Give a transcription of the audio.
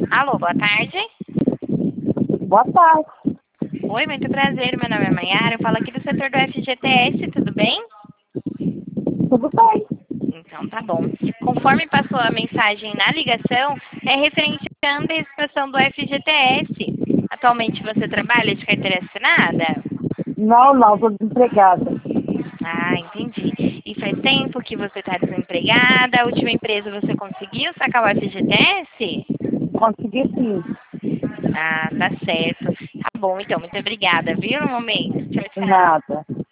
Alô, boa tarde. Boa tarde. Oi, muito prazer. Meu nome é Maiara. Eu falo aqui do setor do FGTS, tudo bem? Tudo bem? Então, tá bom. Conforme passou a mensagem na ligação, é referente à antecipação do FGTS. Atualmente você trabalha de carteira assinada? Não, estou desempregada. Ah, entendi. E faz tempo que você está desempregada? A última empresa você conseguiu sacar o FGTS? Consegui sim. Ah, tá certo. Tá bom, então. Muito obrigada, viu, no momento. Tchau, tchau. Nada.